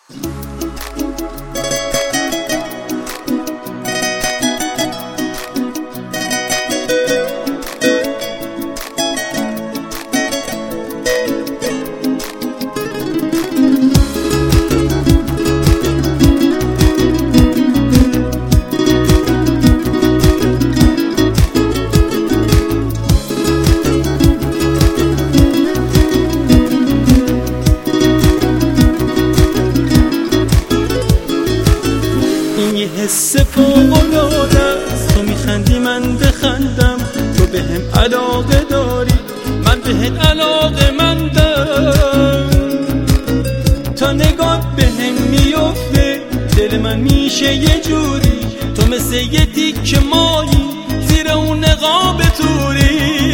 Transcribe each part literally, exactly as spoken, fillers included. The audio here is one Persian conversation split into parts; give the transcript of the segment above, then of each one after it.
حس فوق‌العاده است، تو میخندی من بخندم، تو به هم علاقه داری من بهت علاقه مندم، تا نگاه به هم میفته دل من میشه یه جوری، تو مثل یه تیکه مایی زیر اون نقاب توری،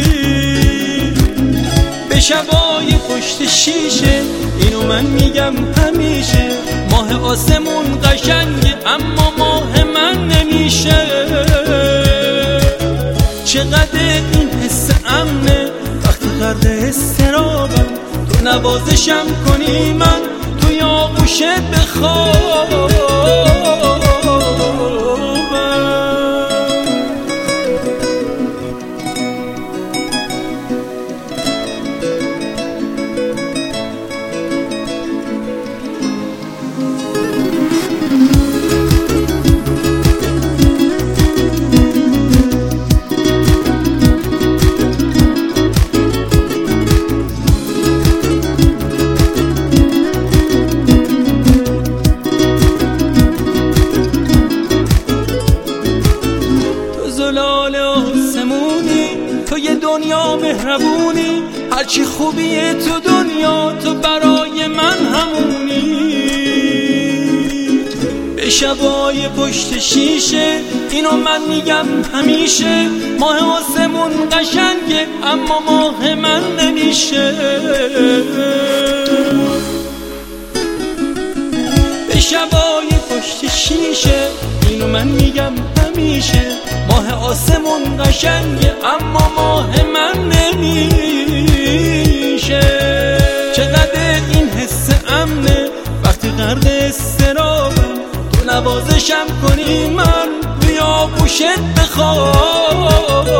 به شبای پشت شیشه اینو من میگم همیشه، ماه آسمون قشنگه اما ماه من نمیشه، چقدر این حس امنه وقتی غرق اضطرابم، تو نوازشم کنی من توی آغوشت بخوابم. زلال آسمونی تو یه دنیا مهربونی، هرچی خوبیه تو دنیا تو برای من همونی، به شبای پشت شیشه اینو من میگم همیشه، ماه آسمون قشنگه اما ماه من نمیشه، به شبای پشت شیشه اینو من میگم همیشه، ماه آسمون قشنگه اما ماه من نمیشه، چقدر این حس امنه وقتی غرق اضطرابم، تو نوازشم کنی من توی آغوشت بخوابم.